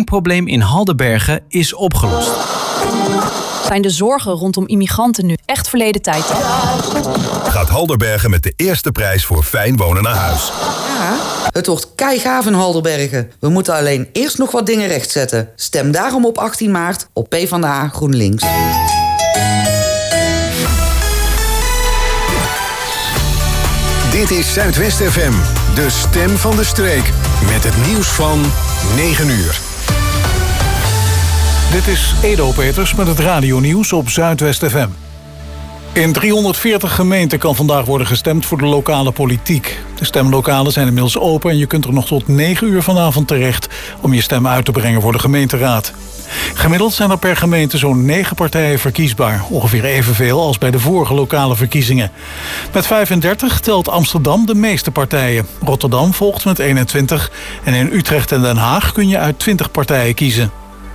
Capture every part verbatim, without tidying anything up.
drinkprobleem in Haldenbergen is opgelost. Zijn de zorgen rondom immigranten nu echt verleden tijd? Gaat Haldenbergen met de eerste prijs voor fijn wonen naar huis. Ja, het wordt keigaaf in Haldenbergen. We moeten alleen eerst nog wat dingen rechtzetten. Stem daarom op achttien maart op PvdA GroenLinks. Dit is Zuidwest F M, de stem van de streek. Met het nieuws van negen uur. Dit is Edo Peters met het radionieuws op Zuidwest F M. In driehonderdveertig gemeenten kan vandaag worden gestemd voor de lokale politiek. De stemlokalen zijn inmiddels open en je kunt er nog tot negen uur vanavond terecht om je stem uit te brengen voor de gemeenteraad. Gemiddeld zijn er per gemeente zo'n negen partijen verkiesbaar. Ongeveer evenveel als bij de vorige lokale verkiezingen. Met vijfendertig telt Amsterdam de meeste partijen. Rotterdam volgt met eenentwintig. En in Utrecht en Den Haag kun je uit twintig partijen kiezen.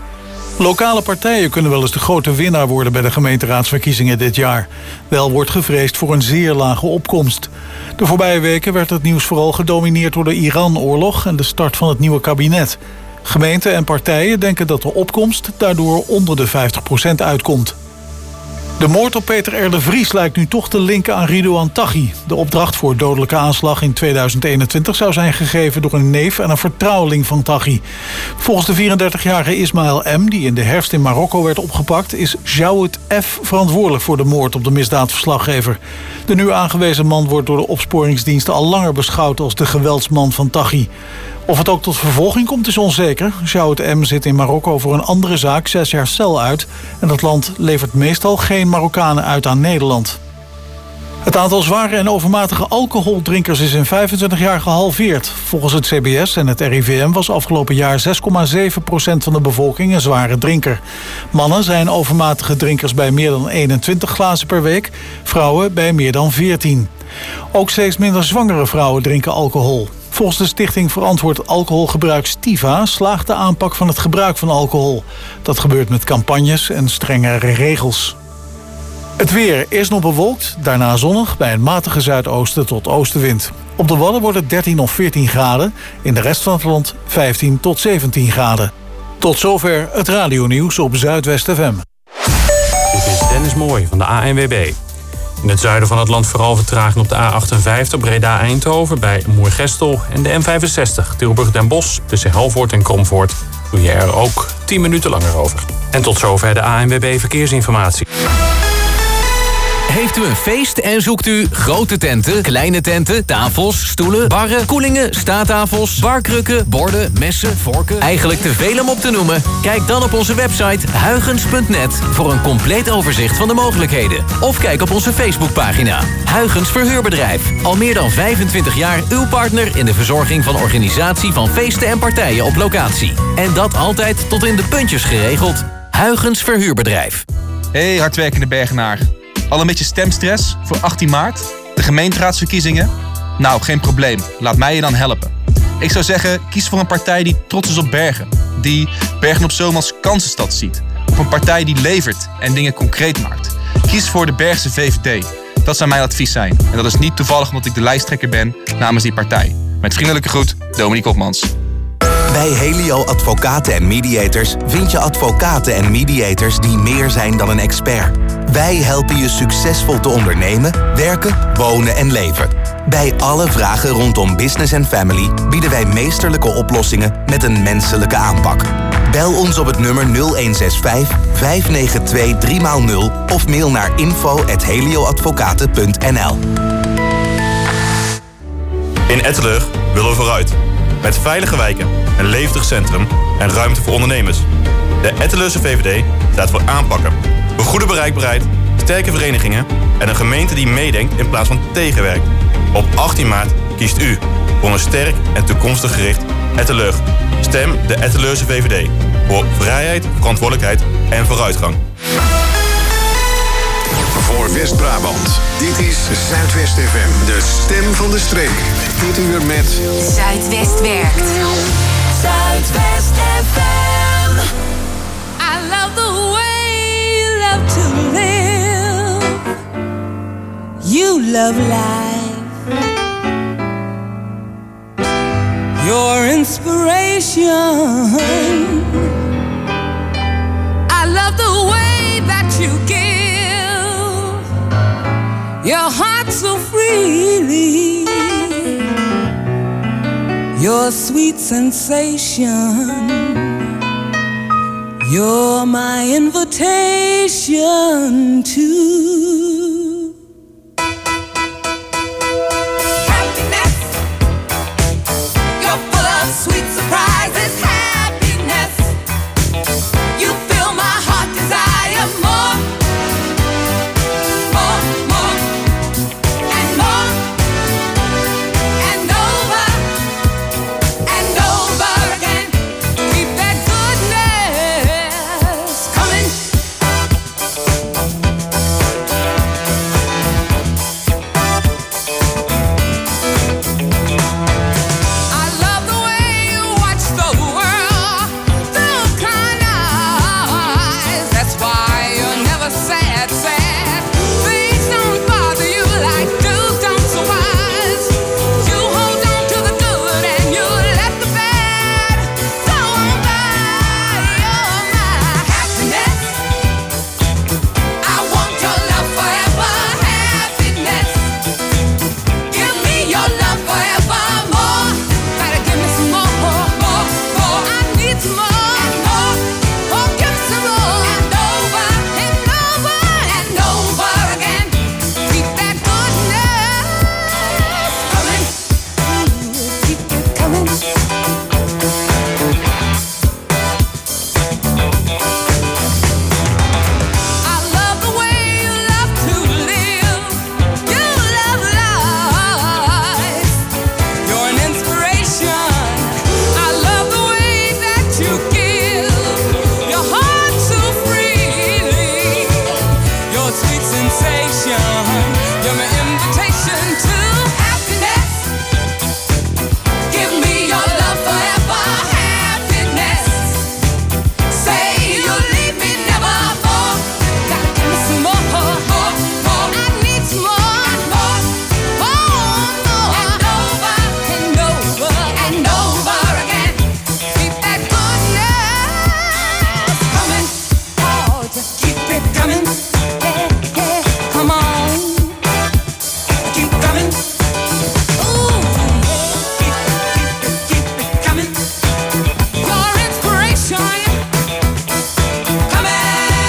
Lokale partijen kunnen wel eens de grote winnaar worden bij de gemeenteraadsverkiezingen dit jaar. Wel wordt gevreesd voor een zeer lage opkomst. De voorbije weken werd het nieuws vooral gedomineerd door de Iran-oorlog en de start van het nieuwe kabinet. Gemeenten en partijen denken dat de opkomst daardoor onder de vijftig procent uitkomt. De moord op Peter R. de Vries lijkt nu toch te linken aan Ridouan Taghi. De opdracht voor dodelijke aanslag in tweeduizend eenentwintig zou zijn gegeven door een neef en een vertrouweling van Taghi. Volgens de vierendertigjarige Ismaël M., die in de herfst in Marokko werd opgepakt, is Jawed F. verantwoordelijk voor de moord op de misdaadverslaggever. De nu aangewezen man wordt door de opsporingsdiensten al langer beschouwd als de geweldsman van Taghi. Of het ook tot vervolging komt is onzeker. Jawed M. zit in Marokko voor een andere zaak zes jaar cel uit. En dat land levert meestal geen Marokkanen uit aan Nederland. Het aantal zware en overmatige alcoholdrinkers is in vijfentwintig jaar gehalveerd. Volgens het C B S en het R I V M was afgelopen jaar zes komma zeven procent van de bevolking een zware drinker. Mannen zijn overmatige drinkers bij meer dan eenentwintig glazen per week. Vrouwen bij meer dan veertien. Ook steeds minder zwangere vrouwen drinken alcohol. Volgens de stichting Verantwoord Alcoholgebruik Stiva slaagt de aanpak van het gebruik van alcohol. Dat gebeurt met campagnes en strengere regels. Het weer, eerst nog bewolkt, daarna zonnig bij een matige zuidoosten tot oostenwind. Op de Wadden wordt het dertien of veertien graden, in de rest van het land vijftien tot zeventien graden. Tot zover het radionieuws op Zuidwest F M. Dit is Dennis Mooij van de A N W B. In het zuiden van het land vooral vertraging op de A achtenvijftig Breda-Eindhoven bij Moergestel en de N vijfenzestig Tilburg-Den Bosch tussen Helvoort en Kromvoort doe je er ook tien minuten langer over. En tot zover de A N W B Verkeersinformatie. Heeft u een feest en zoekt u grote tenten, kleine tenten, tafels, stoelen, barren, koelingen, staattafels, barkrukken, borden, messen, vorken? Eigenlijk te veel om op te noemen? Kijk dan op onze website huygens punt net voor een compleet overzicht van de mogelijkheden. Of kijk op onze Facebookpagina. Huygens Verhuurbedrijf. Al meer dan vijfentwintig jaar uw partner in de verzorging van organisatie van feesten en partijen op locatie. En dat altijd tot in de puntjes geregeld. Huygens Verhuurbedrijf. Hey hardwerkende Bergenaar. Al een beetje stemstress voor achttien maart? De gemeenteraadsverkiezingen? Nou, geen probleem. Laat mij je dan helpen. Ik zou zeggen, kies voor een partij die trots is op Bergen. Die Bergen op Zoom als kansenstad ziet. Of een partij die levert en dingen concreet maakt. Kies voor de Bergse V V D. Dat zou mijn advies zijn. En dat is niet toevallig omdat ik de lijsttrekker ben namens die partij. Met vriendelijke groet, Dominique Hopmans. Bij Helio Advocaten en Mediators vind je advocaten en mediators die meer zijn dan een expert. Wij helpen je succesvol te ondernemen, werken, wonen en leven. Bij alle vragen rondom business en family bieden wij meesterlijke oplossingen met een menselijke aanpak. Bel ons op het nummer nul een zes vijf, vijf negen twee, drie nul of mail naar info at helioadvocaten punt n l. In Etteleur willen we vooruit. Met veilige wijken, een levendig centrum en ruimte voor ondernemers. De Etteleurse V V D staat voor aanpakken. Voor goede bereikbaarheid, sterke verenigingen en een gemeente die meedenkt in plaats van tegenwerkt. Op achttien maart kiest u voor een sterk en toekomstig gericht Etteleur. Stem de Etteleurse V V D. Voor vrijheid, verantwoordelijkheid en vooruitgang. Voor West-Brabant. Dit is Zuidwest F M, de stem van de streek. Dit uur met Zuidwest werkt. Zuidwest F M. I love the way you love to live. You love life. Your inspiration your heart so freely, your sweet sensation. You're my invitation to happiness. You're full of sweet surprises, happiness. You fill my heart desire more, more, more, and more, and over, and over again. Keep that goodness coming. I love the way you watch the world through kind eyes. That's why you're never sad, sad. Things don't bother you like dudes don't, so wise. You hold on to the good and you let the bad go on by. You're my happiness. I want your love forever, happiness. Give me your love forevermore. Gotta give me some more, more, more, more. I need some more and more. Oh, give me some more and over and over and over again. Keep that goodness coming. Keep it coming. I love the way you love to live. You love life. You're an inspiration. I love the way that you give your heart so freely. Your sweet sensation. You're my invitation to happiness. Give me your love forever, happiness. Say you'll leave me never more. Gotta give me some more, more, more. I need some more and more, more, more. And over and over and over again. Keep that goodness coming. Oh, just keep it coming. Yeah, yeah, come on. Keep coming. Ooh, keep it, keep it, keep it coming. Your inspiration coming.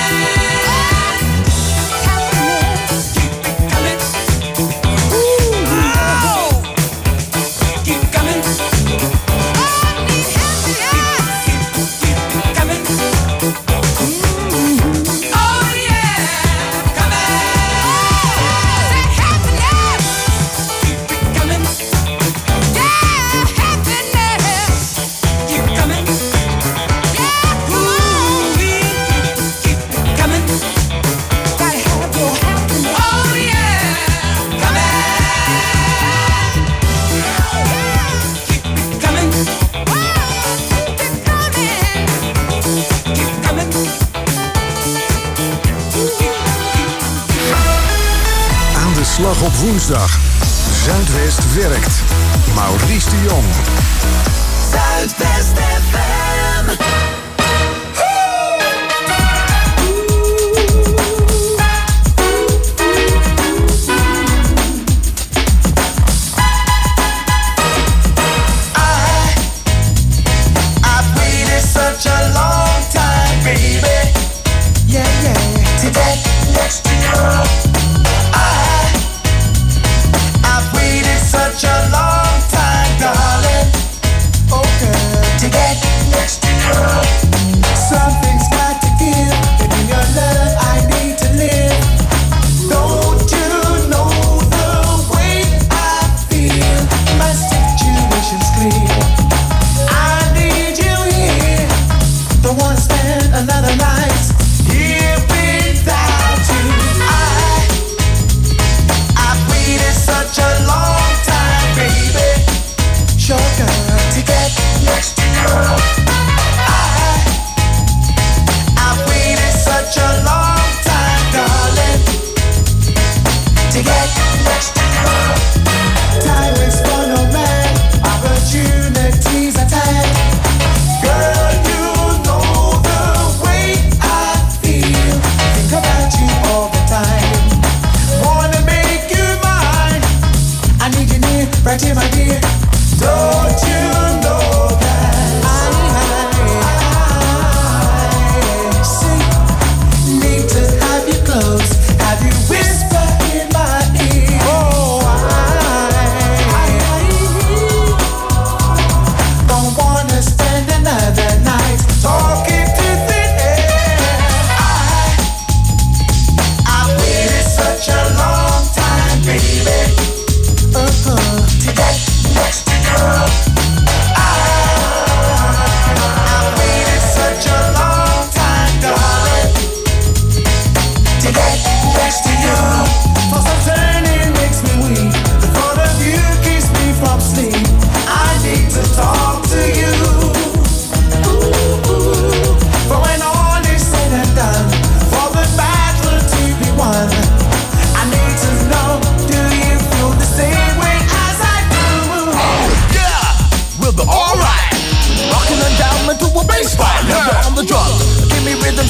Happiness, keep it coming. Ooh, keep coming. Oh, I need happiness. Keep, keep it coming. Oh yeah, coming. Say happiness. Keep it coming. Yeah, happiness. Keep coming. Yeah, ooh, keep it coming. Gotta have your happiness. Oh yeah, coming. Keep it coming. Oh, keep it coming. Keep coming. Aan de slag op woensdag. Zuidwest werkt. Maurice de Jong. Zuidwest F M. I've waited such a long time, baby. Yeah, yeah. To get next to you. I, I've waited such a long time, darling. Oh, girl. To get next to you. Something's got to give. In your love, I need to live. Don't you know the way I feel? My situation's clear. I need you here. Don't wanna spend another night here without you. I, I've waited such a long time, baby. Sure, girl, to get next to you. I, I've waited such a long time, darling, to get next to you. Time is for no man, opportunities attack. Girl, you know the way I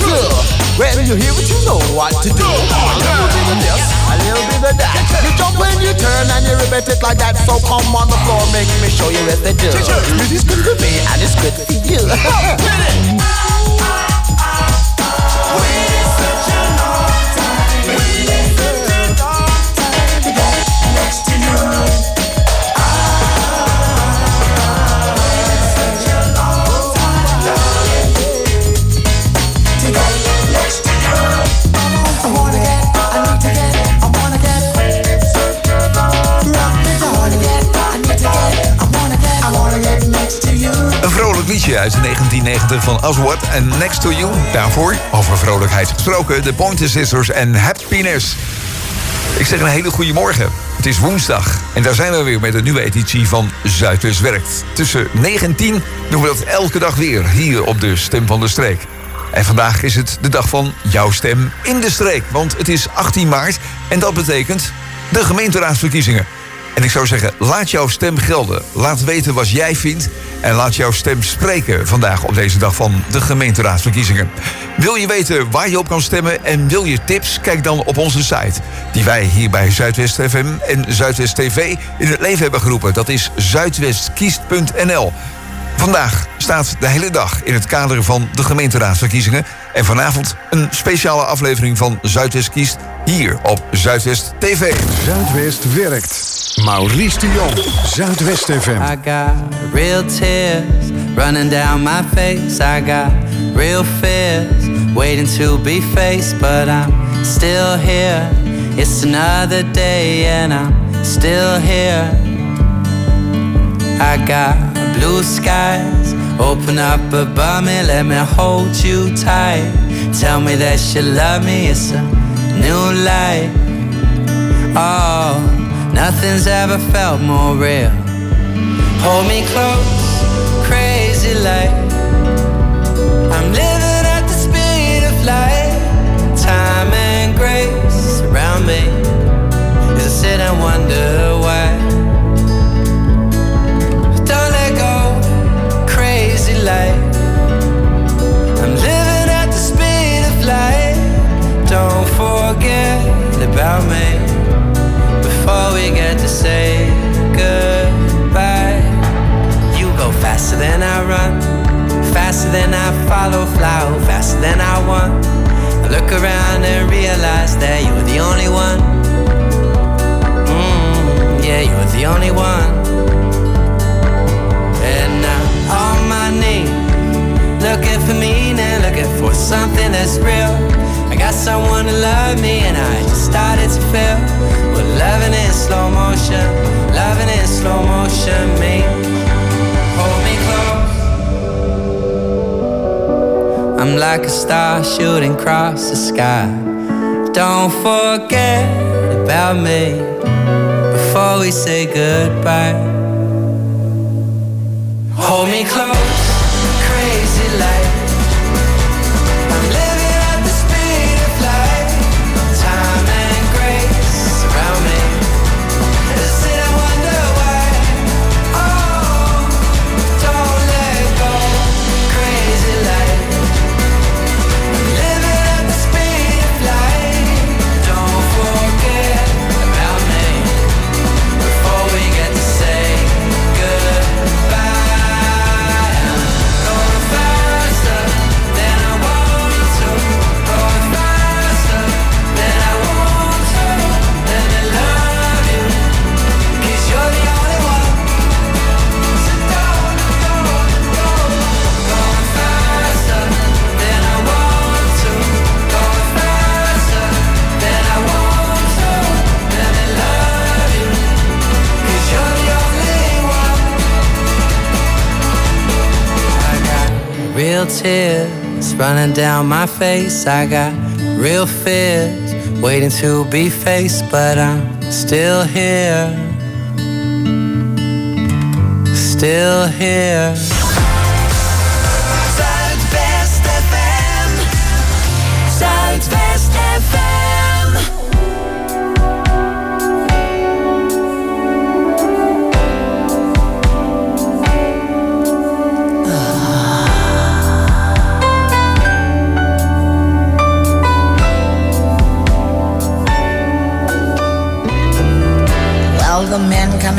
too. When you hear it, you know what to do. A little bit of this, a little bit of that. You jump when you turn and you repeat it like that. So come on the floor, make me show you what they do. It is good for me and it's good for you. Een vrolijk liedje uit negentien negentig van Aswad en Next to You. Daarvoor, over vrolijkheid gesproken, de Pointer Sisters en Happiness. Ik zeg een hele goede morgen. Het is woensdag en daar zijn we weer met een nieuwe editie van Zuidwest Werkt. Tussen negen en tien doen we dat elke dag weer hier op de Stem van de Streek. En vandaag is het de dag van jouw stem in de streek. Want het is achttien maart en dat betekent de gemeenteraadsverkiezingen. En ik zou zeggen, laat jouw stem gelden. Laat weten wat jij vindt en laat jouw stem spreken vandaag op deze dag van de gemeenteraadsverkiezingen. Wil je weten waar je op kan stemmen en wil je tips? Kijk dan op onze site, die wij hier bij Zuidwest F M en Zuidwest T V in het leven hebben geroepen. Dat is zuidwestkiest punt n l. Vandaag staat de hele dag in het kader van de gemeenteraadsverkiezingen. En vanavond een speciale aflevering van Zuidwest Kiest hier op Zuidwest T V. Zuidwest Werkt. Maurice de Jong, Zuidwest F M. I got real tears running down my face. I got real fears waiting to be faced. But I'm still here. It's another day and I'm still here. I got blue skies open up above me. Let me hold you tight. Tell me that you love me. It's a new life. Oh, nothing's ever felt more real. Hold me close, crazy like I'm living at the speed of light. Time and grace around me as I sit and wonder why. Don't let go, crazy like I'm living at the speed of light. Don't forget about me before we get to say goodbye. You go faster than I run, faster than I follow, fly faster than I want. I look around and realize that you're the only one. Mm, yeah, you're the only one. And I'm on my knees, looking for meaning, looking for something that's real. I got someone to love me and I just started to feel what loving in slow motion, loving in slow motion me. Hold me close. I'm like a star shooting across the sky. Don't forget about me before we say goodbye. Hold me close, crazy like real tears running down my face. I got real fears waiting to be faced, but I'm still here, still here. Zuidwest F M, Zuidwest F M.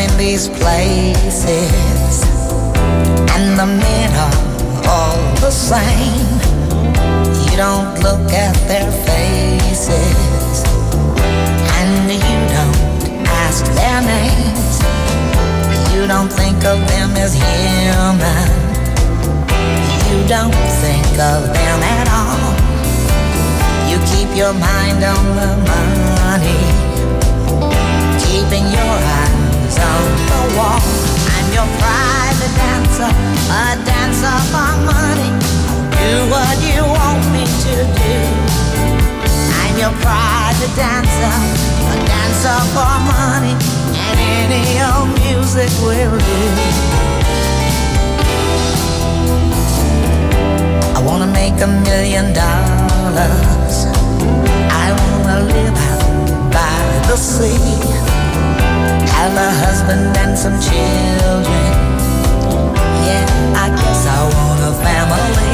come in these places, and the men are all the same. You don't look at their faces, and you don't ask their names. You don't think of them as human. You don't think of them at all. You keep your mind on the money, keeping your eyes on the wall. I'm your private dancer, a dancer for money. Do what you want me to do. I'm your private dancer, a dancer for money, and any old music will do. I wanna make a million dollars. I wanna live out by the sea, have a husband and some children. Yeah, I guess I want a family.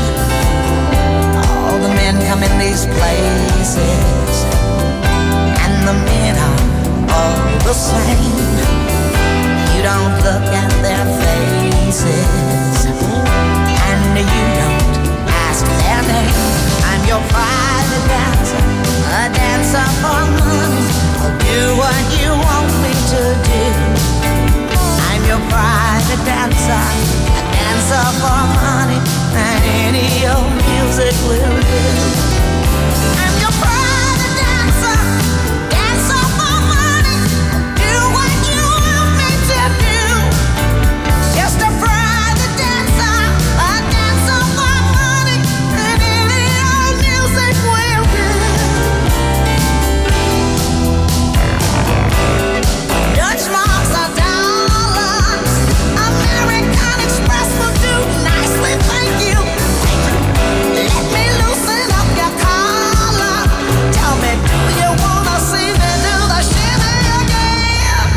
All the men come in these places, and the men are all the same. You don't look at their faces, and you don't ask their name. I'm your private dancer, a dancer for money. I'll do what you want me to do. I'm your private dancer, a dancer for money, and any old music will do. I'm your private dancer, dancer for money. Do what you want me to do. Just a private dancer, a dancer for money, and any old music will do. Dutch marks are dollars, American Express will do nicely, thank you. Let me loosen up your collar. Tell me, do you wanna see me do the shimmy again?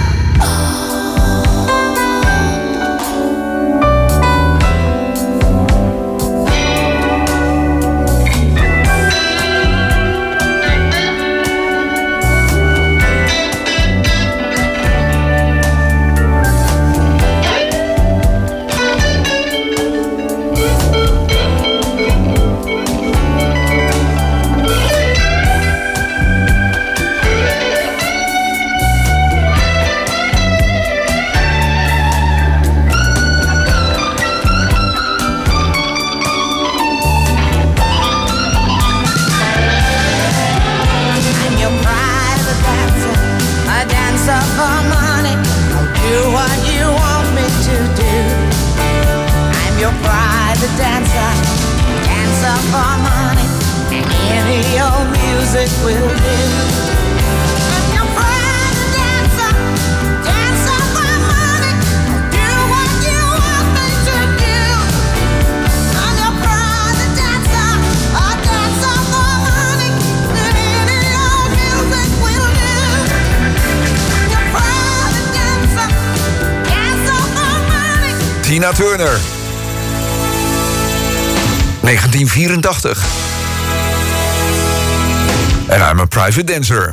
I'm your private dancer, a dancer for money. I'll do what you want me to do. I'm your private dancer, dancer for money, and any old music will do. I'm your private dancer, dancer for money. I'll do what you want me to do. I'm your private dancer, a dancer for money, and any old music will do. I'm your private dancer, dancer for money. Tina Turner. negentien vierentachtig. En I'm a private dancer.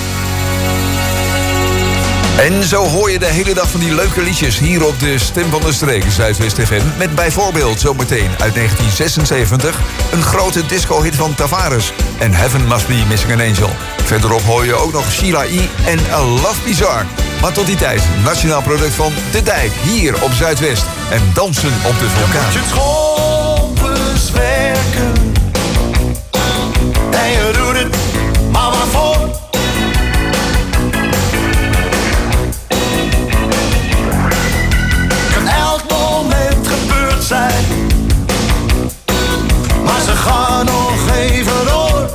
En zo hoor je de hele dag van die leuke liedjes hier op de Stem van de Streek, Zuidwest F M. Met bijvoorbeeld zometeen uit negentien zesenzeventig een grote disco-hit van Tavares en Heaven Must Be Missing an Angel. Verderop hoor je ook nog Sheila E. en A Love Bizarre. Maar tot die tijd, nationaal product van De Dijk, hier op Zuidwest. En dansen op de vulkaan. Je schompers werken en je doet het, maar waarvoor? Kan elk moment gebeurd zijn, maar ze gaan nog even door.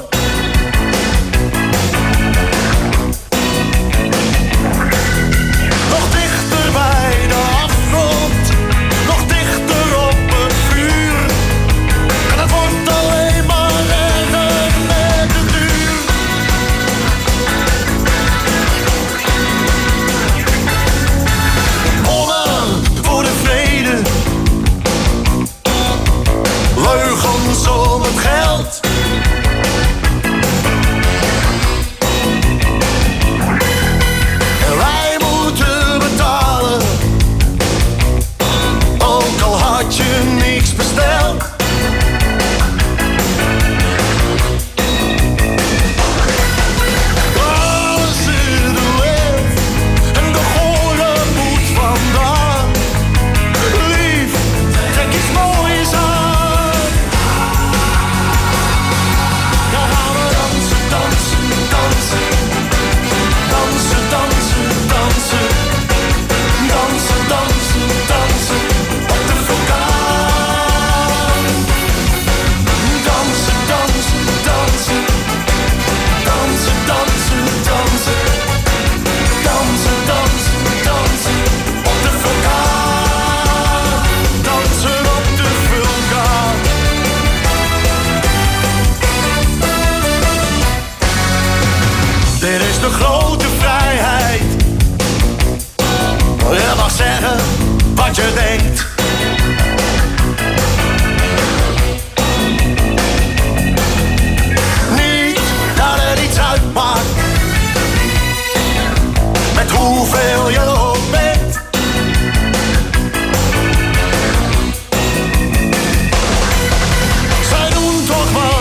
Nog dichter bij de afgrond, nog dichter op het vuur. En het wordt alleen maar erger met de duur. Mannen voor de vrede, leugens om het geld. En wij moeten betalen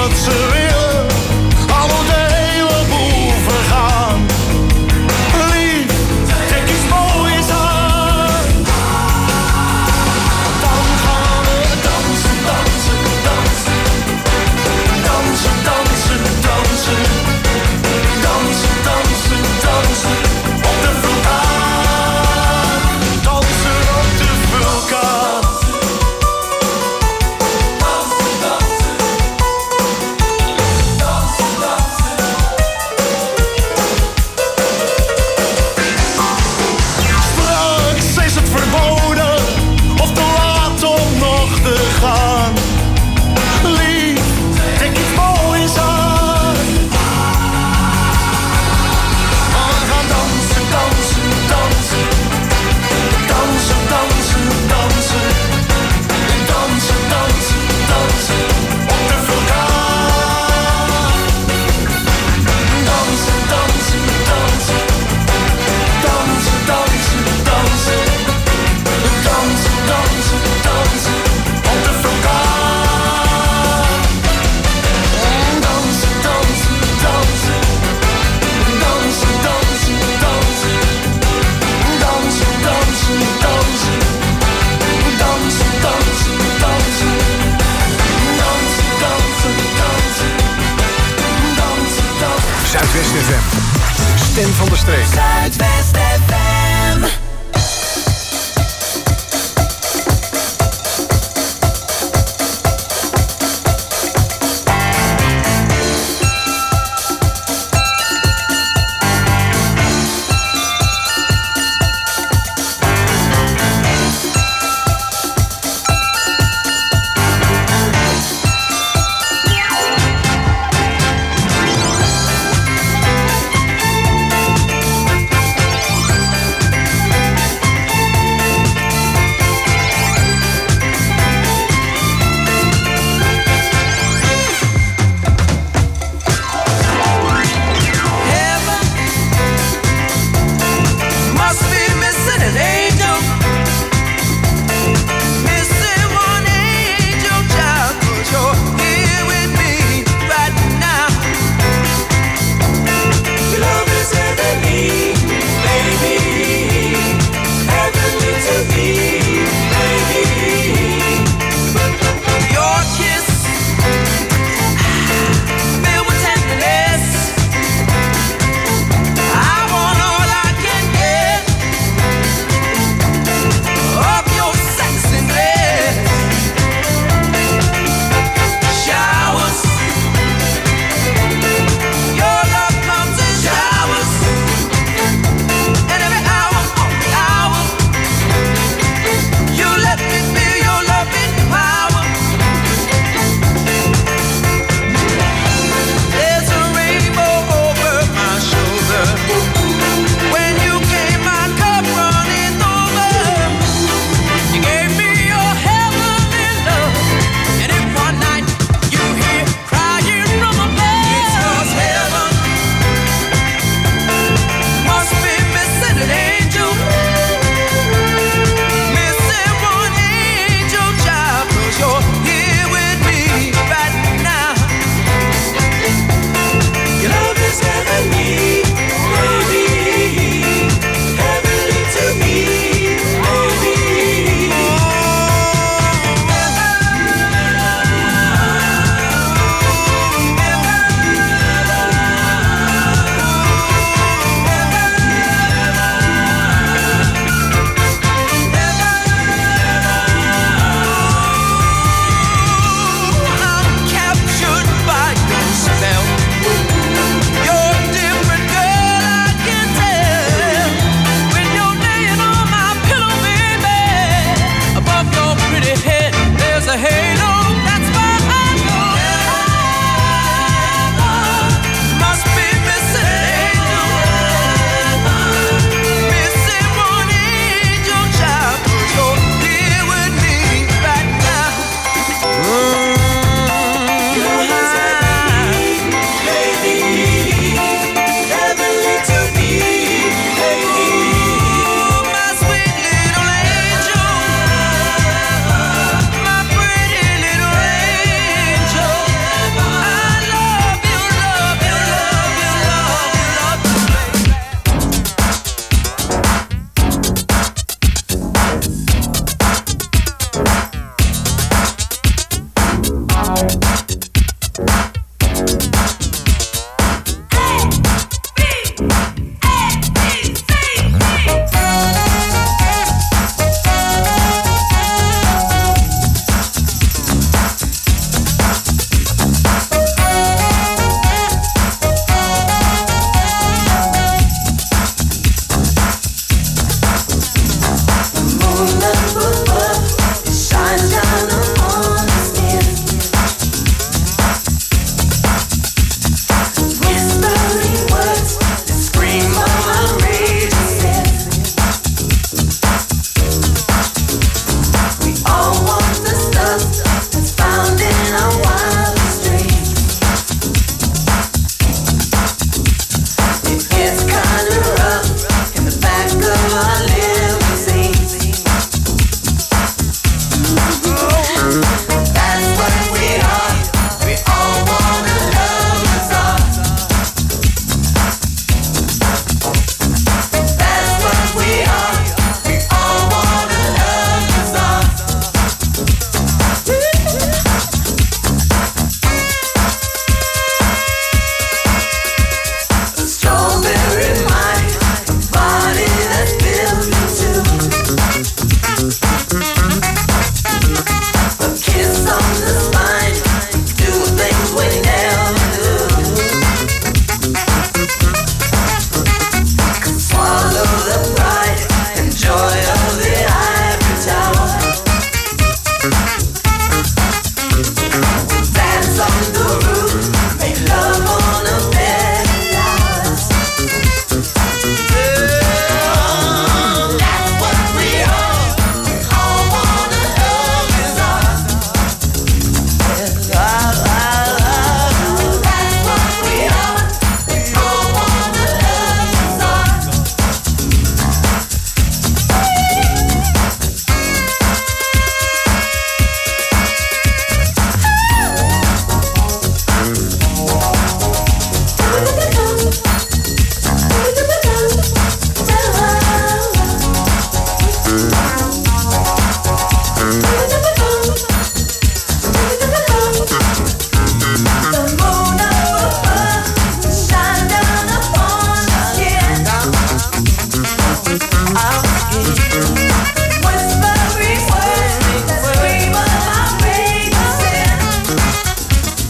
wat ze willen, al moet de hele boel vergaan. Lief, trek iets moois aan. Dan gaan we dansen, dansen, dansen. Dansen, dansen, dansen. Dansen, dansen, dansen. Op de vulkaan. Dansen op de vulkaan. Dansen, dansen. Dansen, dansen. Straks is het verboden of te laat om nog te gaan. Lief, trek iets moois aan. We gaan dansen, dansen, dansen. Dansen, dansen, dansen. Dansen, dansen, dansen. Op de vulkaan. Dansen, dansen, dansen. Dansen, dansen, dansen. Dansen, dansen, dansen. Op de vulkaan. Dansen, dansen, dansen. Dansen, dansen, dansen. Dansen, dansen, dansen. Dansen, dansen, dansen. Dansen, dansen, dansen. Dansen, dansen. Zuidwest F M. Stem van de streek. Zuidwest F M.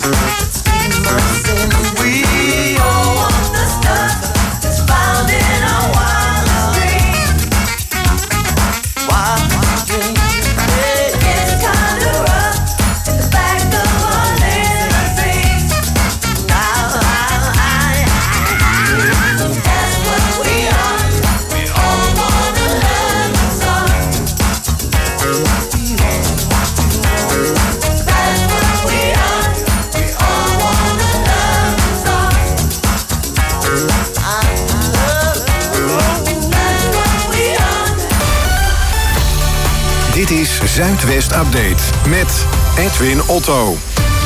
We all want the stuff that's found in our wildest dreams. Wildest dreams. It gets kinda rough in the back of our limousine. Now, I, I, that's what we are. We all wanna learn the song. That's what we are. We all wanna learn the song. I love it. That's what we are. Dit is Zuidwest Update met Edwin Otto.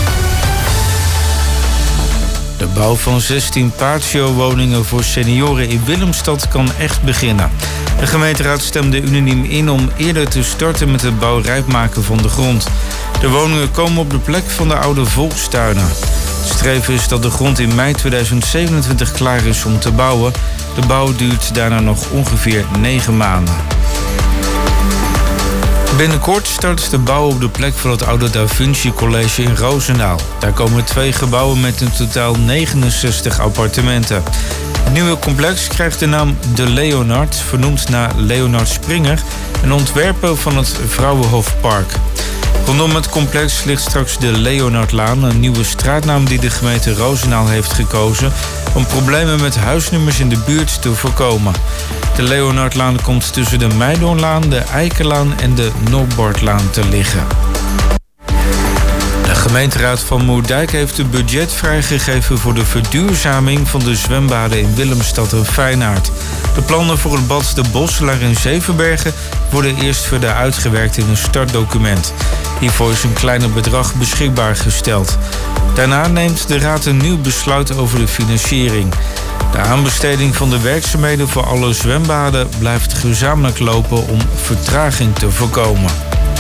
De bouw van zestien patio-woningen voor senioren in Willemstad kan echt beginnen. De gemeenteraad stemde unaniem in om eerder te starten met het bouwrijp maken van de grond. De woningen komen op de plek van de oude volkstuinen. Het streven is dat de grond in mei tweeduizend zevenentwintig klaar is om te bouwen. De bouw duurt daarna nog ongeveer negen maanden. Binnenkort start de bouw op de plek van het oude Da Vinci College in Roosendaal. Daar komen twee gebouwen met in totaal negenenzestig appartementen. Het nieuwe complex krijgt de naam De Leonard, vernoemd naar Leonard Springer, een ontwerper van het Vrouwenhofpark. Rondom het complex ligt straks de Leonardlaan, een nieuwe straatnaam die de gemeente Roosendaal heeft gekozen om problemen met huisnummers in de buurt te voorkomen. De Leonardlaan komt tussen de Meidoornlaan, de Eikenlaan en de Norbordlaan te liggen. De gemeenteraad van Moerdijk heeft het budget vrijgegeven voor de verduurzaming van de zwembaden in Willemstad en Feyenaard. De plannen voor het bad De Bosselaar in Zevenbergen worden eerst verder uitgewerkt in een startdocument. Hiervoor is een kleiner bedrag beschikbaar gesteld. Daarna neemt de raad een nieuw besluit over de financiering. De aanbesteding van de werkzaamheden voor alle zwembaden blijft gezamenlijk lopen om vertraging te voorkomen.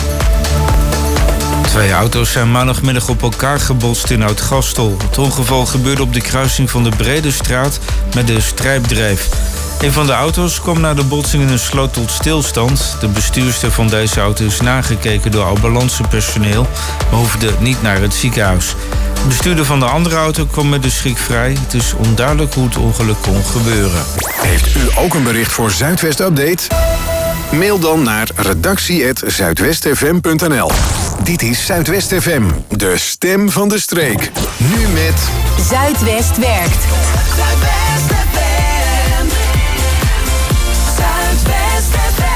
Twee auto's zijn maandagmiddag op elkaar gebotst in Oud-Gastel. Het ongeval gebeurde op de kruising van de Brede Straat met de Strijpdreef. Een van de auto's kwam na de botsing in een sloot tot stilstand. De bestuurster van deze auto is nagekeken door ambulancepersoneel, maar hoefde niet naar het ziekenhuis. De bestuurder van de andere auto kwam met de schrik vrij. Het is onduidelijk hoe het ongeluk kon gebeuren. Heeft u ook een bericht voor Zuidwest Update? Mail dan naar redactie apenstaartje zuidwestfm punt n l. Dit is Zuidwest F M, de stem van de streek. Nu met Zuidwest werkt. Zuidwest F M. Zuidwest F M.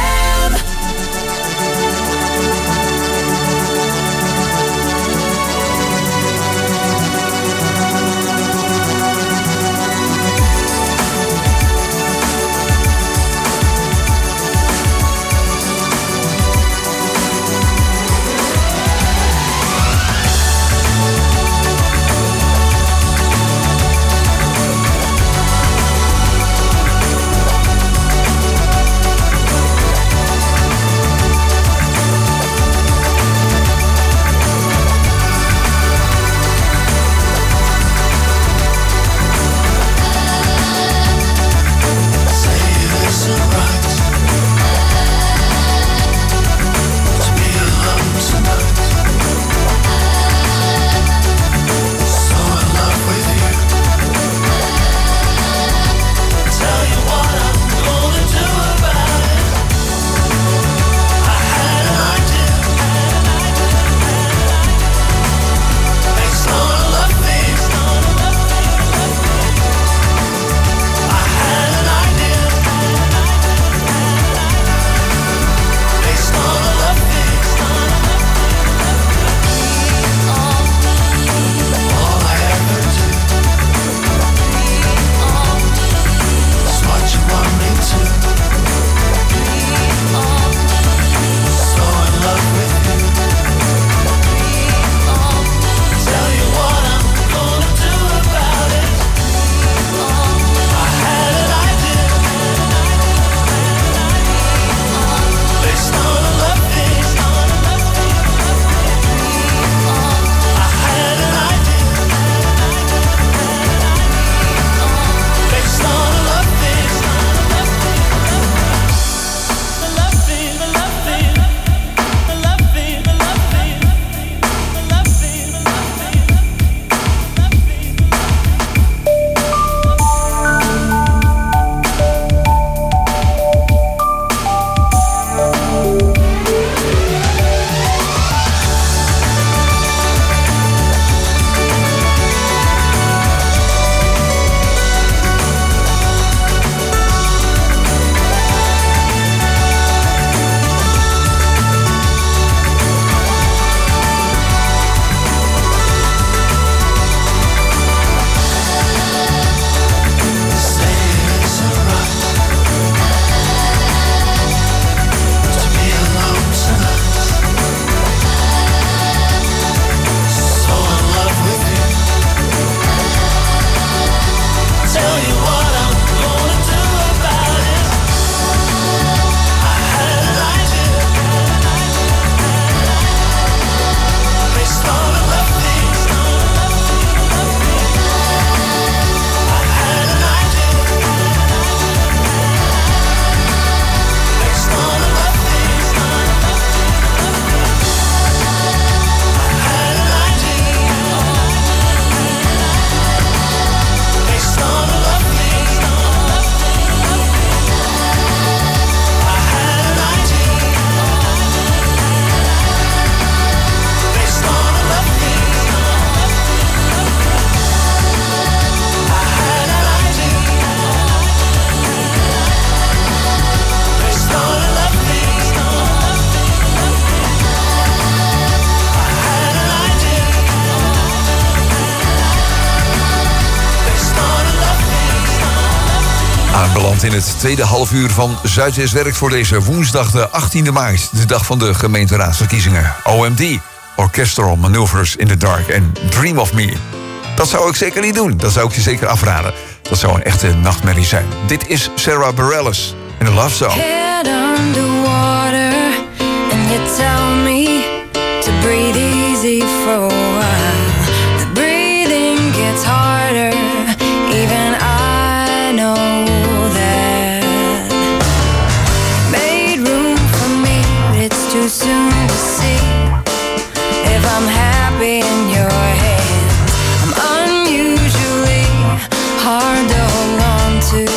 Aanbeland in het tweede halfuur van Zuidwest werkt voor deze woensdag de achttiende maart. De dag van de gemeenteraadsverkiezingen. O M D, Orchestral Maneuvers in the Dark en Dream of Me. Dat zou ik zeker niet doen. Dat zou ik je zeker afraden. Dat zou een echte nachtmerrie zijn. Dit is Sarah Bareilles in een love song. Head underwater and you tell me to breathe easy for a while. The breathing gets harder, even I know that. Made room for me, but it's too soon to see if I'm happy in your hands. I'm unusually hard to hold on to.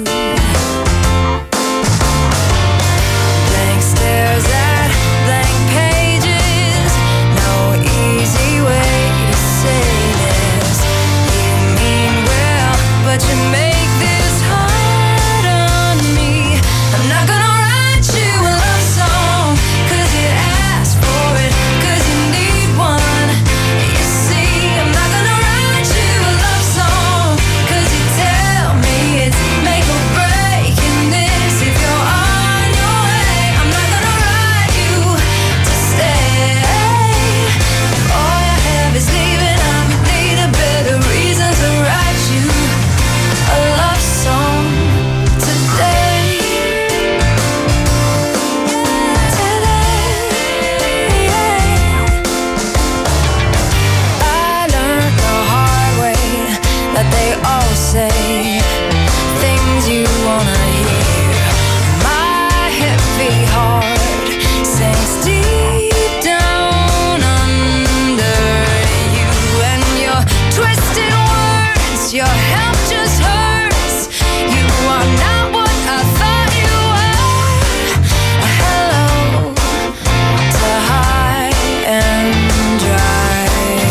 Blank stares at blank pages, no easy way to say this. You mean well, but you make this hard on me. I'm not gonna write you a love song, cause you asked for it, cause you need one. You see, I'm not gonna write you a love song, cause you tell me it's make or break in this. If you're on your way, I'm not gonna write you to stay. If all you have is leaving, I need a better reason to write you a love song today. I learned the hard way that they all say things you wanna hear. My heavy heart sinks deep down under you and your twisted words. Your help just hurts. You are not what I thought you were. A hello to high and dry.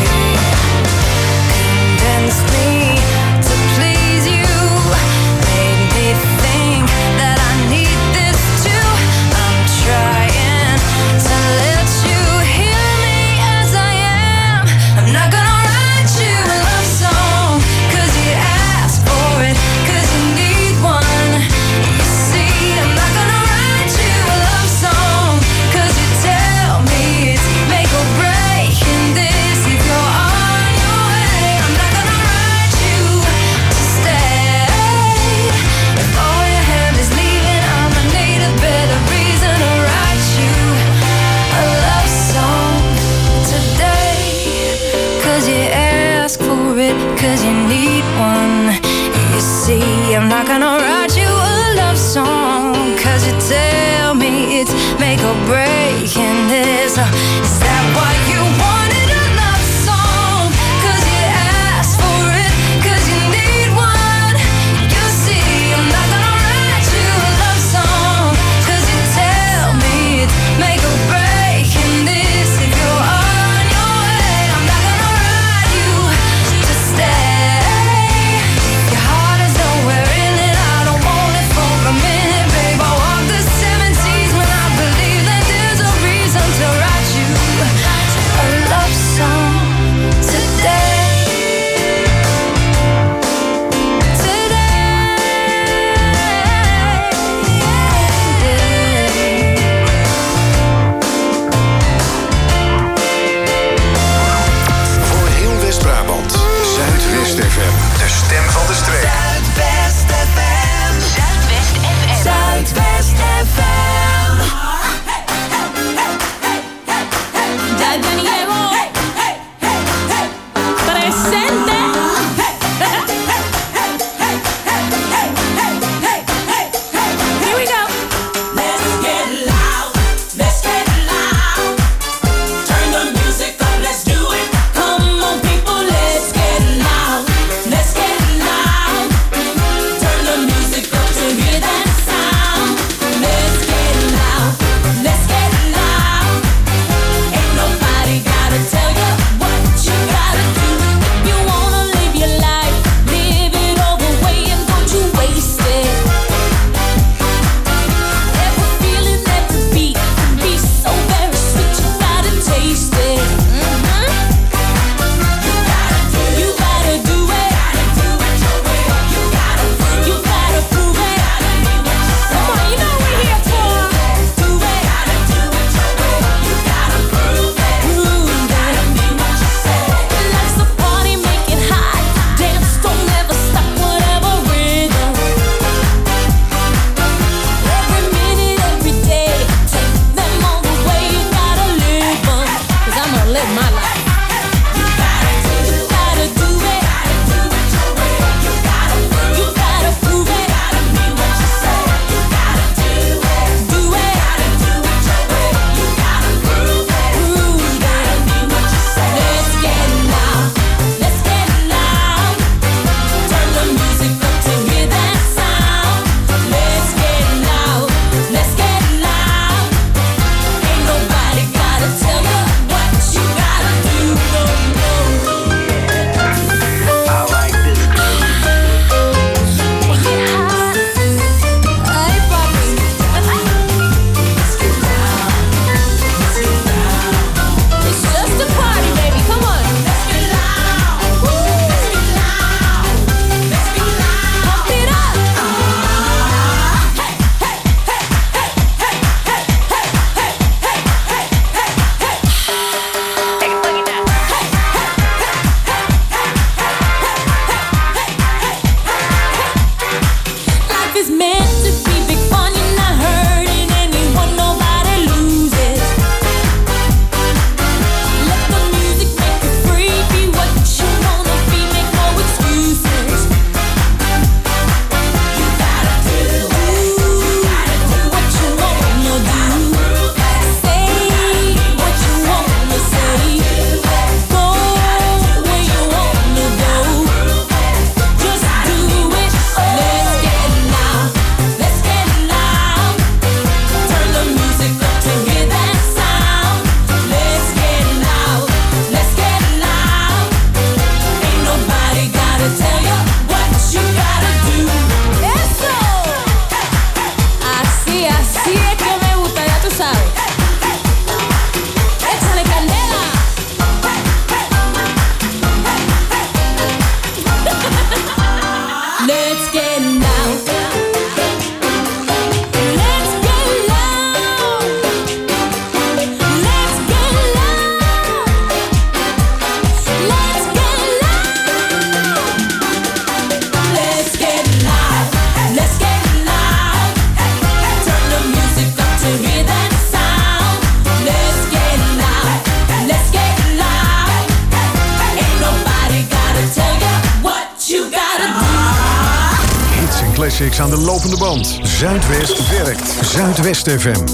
Convinced me to please you. Made me think that I need this too. I'm trying to let you hear me as I am. I'm not gonna write you a love song, cause you asked for it, cause you need one. You see, I'm not gonna write you a love song, cause you tell me it's make or break in this. If you're on your way, I'm not gonna write you to stay. If all you have is leaving, I'ma need a better reason to write you a love song today. Cause you ask for it, cause you need one. You see, I'm not gonna write you a love song, cause you tell me it's make or break in this. Uh, Is that what you wanted, a love song? Cause you asked for it, cause you need one. You see, I'm not gonna write you a love song, cause you tell me it's make or break in this. If you're on your way, I'm not gonna write you to stay. Your heart is nowhere in it, I don't want it for a minute, babe. I walk the seven seas when I believe that there's a reason to write you classics aan de lopende band. Zuidwest werkt. Zuidwest F M.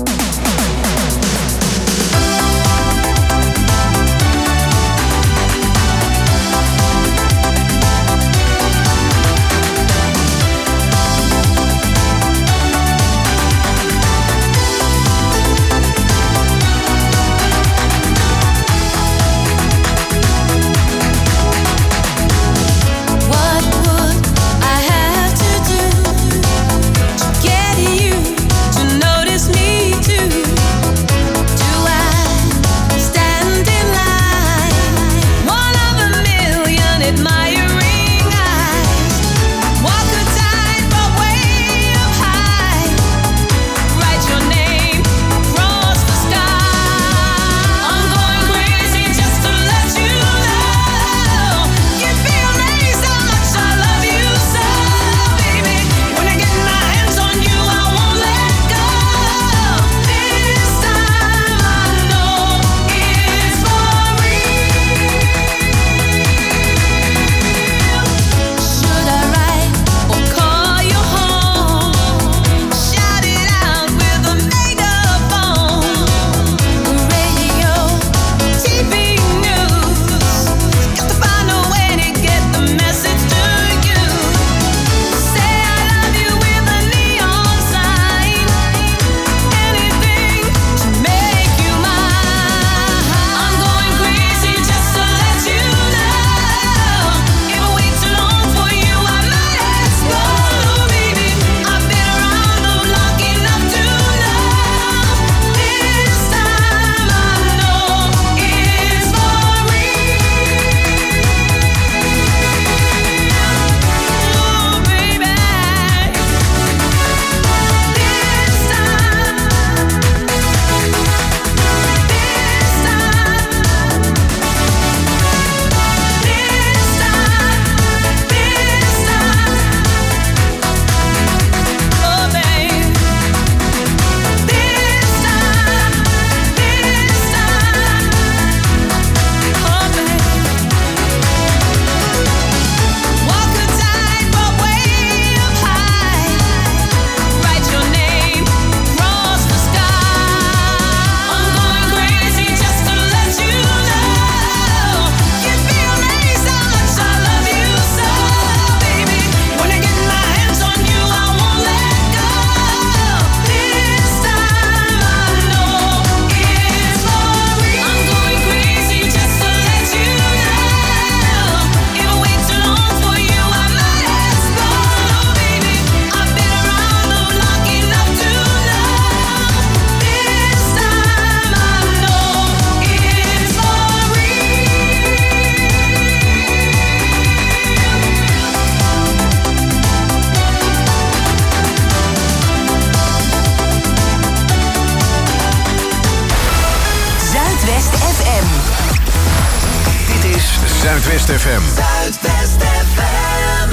Zuidwest F M. Zuidwest F M.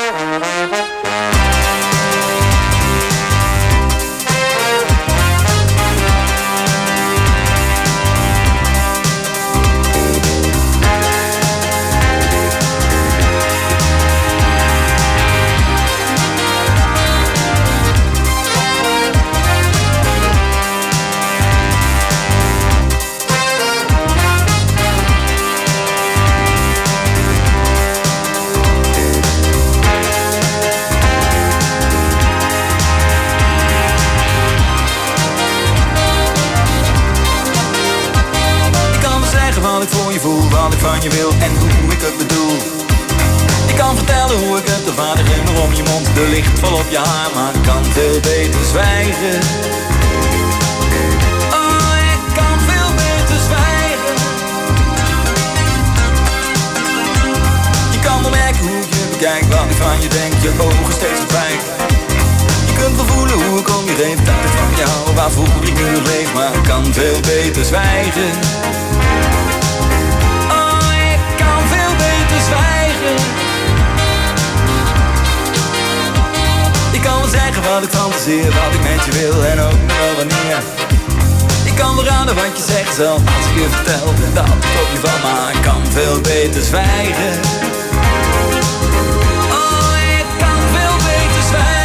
Wat ik voor je voel, wat ik van je wil en hoe ik het bedoel. Ik kan vertellen hoe ik het, de vader glimmer om je mond, de licht vol op je haar, maar ik kan veel beter zwijgen. Oh, ik kan veel beter zwijgen. Je kan wel merken hoe ik je bekijk, wat ik van je denk, je ogen steeds verdwijnt. Je kunt wel voelen hoe ik om je heen, dat ik van jou, waarvoor ik nu leef, maar ik kan veel beter zwijgen. Ik kan wel zeggen wat ik fantaseer, wat ik met je wil en ook nog wel wanneer. Ik kan wel raden wat je zegt zelf als ik je vertel dat ik op je van, maar ik kan veel beter zwijgen. Oh, ik kan veel beter zwijgen.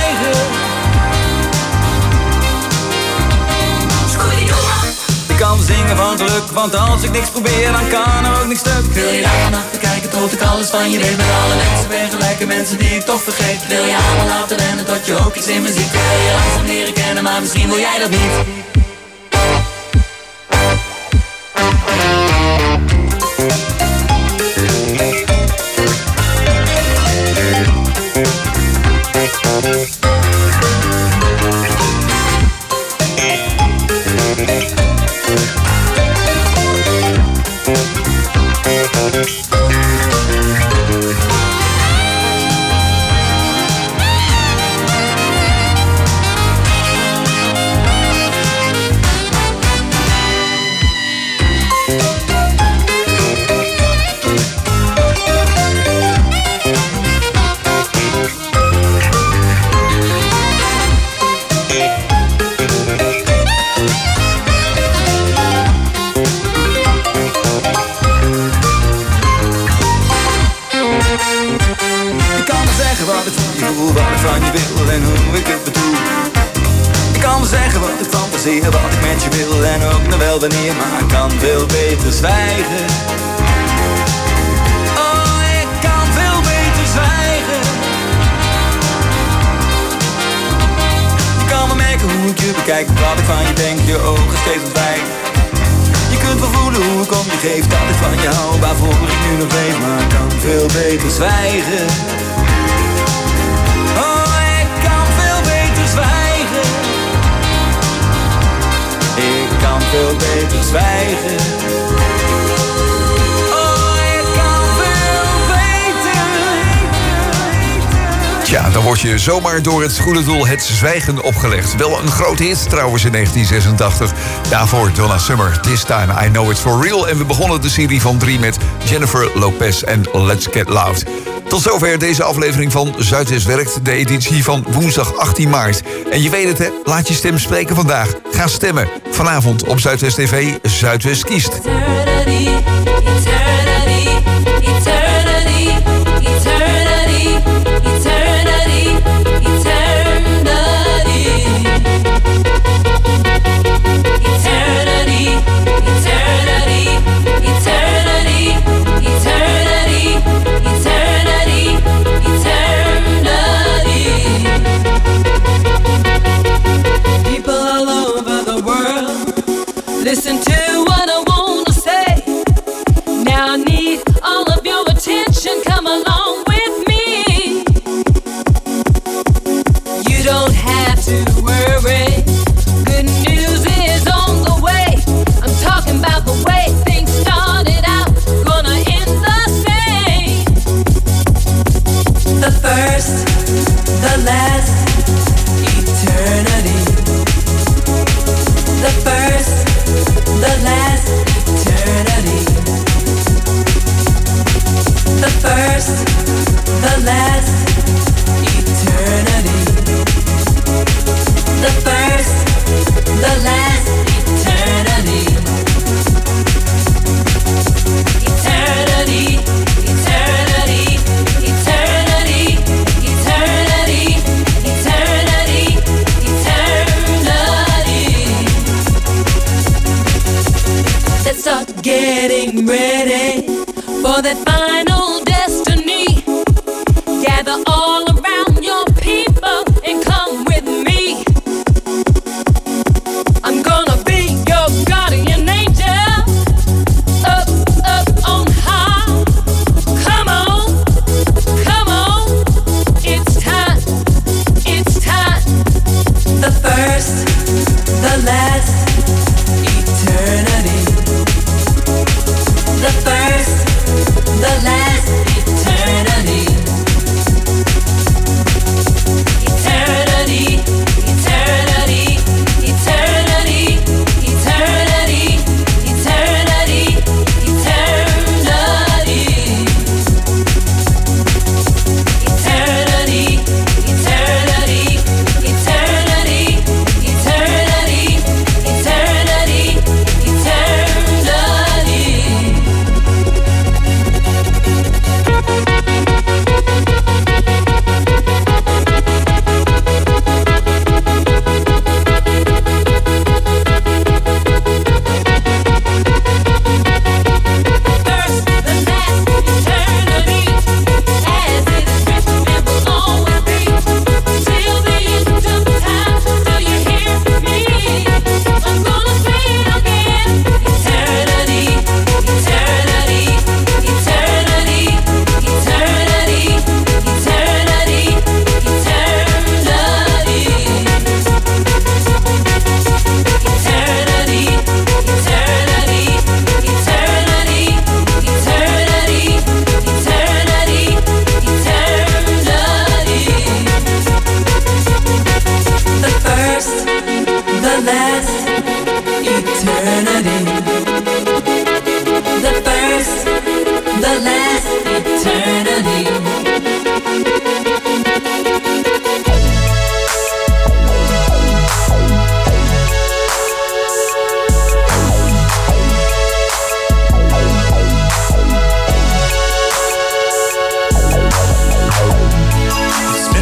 Want als ik niks probeer, dan kan er ook niks stuk. Wil je daar vanaf te kijken tot ik alles van je weet? Met alle mensen ben gelijke mensen die ik toch vergeet. Wil je allemaal laten rennen tot je ook iets in me ziet? Wil je langzaam leren kennen, maar misschien wil jij dat niet. Wat ik met je wil en ook nog wel wanneer, maar ik kan veel beter zwijgen. Oh, ik kan veel beter zwijgen. Je kan wel merken hoe ik je bekijk, wat ik van je denk, je ogen steeds ontwijken. Je kunt wel voelen hoe ik om je geef, dat ik van je hou, waarvoor ik nu nog leef, maar ik kan veel beter zwijgen. Oh, ik kan veel beter zwijgen. Ik kan veel beter zwijgen. Oh, ik kan veel beter. Tja, dan word je zomaar door het goede doel het zwijgen opgelegd. Wel een grote hit trouwens in negentien zesentachtig. Daarvoor Donna Summer, This Time I Know It's For Real. En we begonnen de serie van drie met Jennifer Lopez en Let's Get Loud. Tot zover deze aflevering van Zuidwest Werkt, de editie van woensdag achttien maart. En je weet het, hè? Laat je stem spreken vandaag. Ga stemmen. Vanavond op Zuidwest T V, Zuidwest kiest. Eternity, eternity, eternity, eternity, eternity, eternity. Eternity, eternity, eternity, eternity, eternity, eternity. People all over the world, listen to what I wanna say. Now I need all of your attention, come along with me. You don't have to worry, good news is on the way. I'm talking about the way things started out, gonna end the same. The first, the last, eternity. The first, the last, eternity. The first, the last, eternity. The first, the last, eternity. Eternity, eternity, eternity, eternity, eternity, eternity. Let's start getting ready for that final destiny. Gather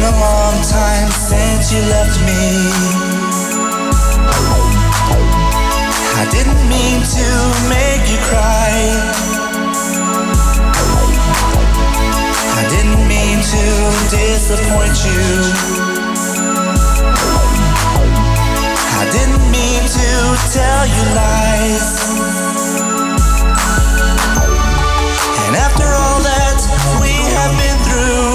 been a long time since you left me. I didn't mean to make you cry. I didn't mean to disappoint you. I didn't mean to tell you lies. And after all that we have been through,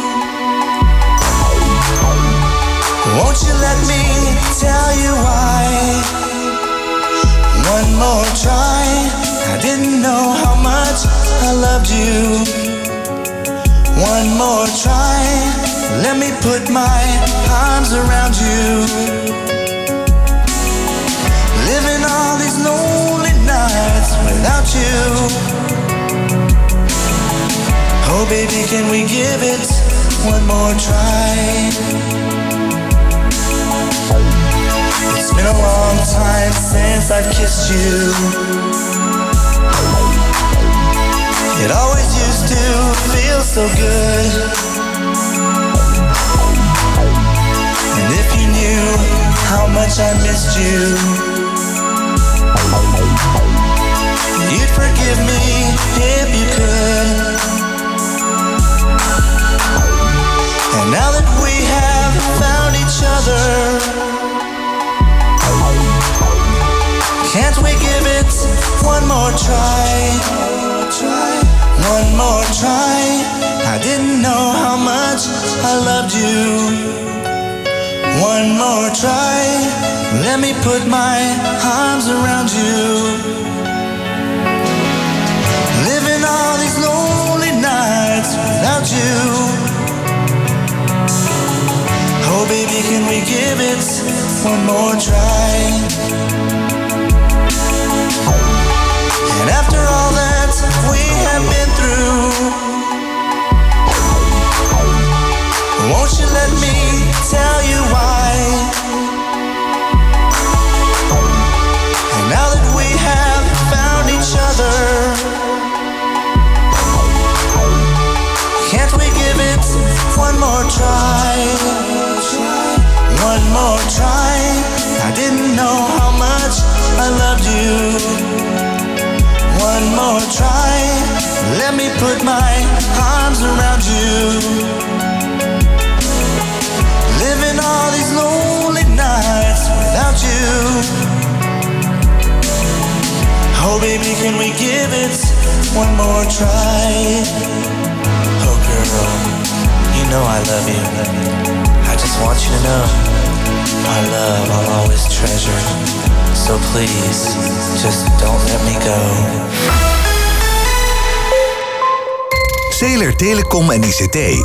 won't you let me tell you why? One more try. I didn't know how much I loved you. One more try. Let me put my arms around you. Living all these lonely nights without you. Oh baby, can we give it one more try? It's been a long time since I've kissed you. It always used to feel so good. And if you knew how much I missed you, you'd forgive me if you could. And now that we have found each other, can't we give it one more try? One more try. I didn't know how much I loved you. One more try. Let me put my arms around you. Living all these lonely nights without you. Oh baby, can we give it one more try? And after all that we have been through, won't you let me tell you why? And now that we have found each other, can't we give it one more try? One more try. I didn't know how much I loved you. One more try. Let me put my arms around you. Living all these lonely nights without you. Oh baby, can we give it one more try? Oh girl, you know I love you. I just want you to know my love I'll always treasure. So please, just don't let me go. Zeler Telecom en I C T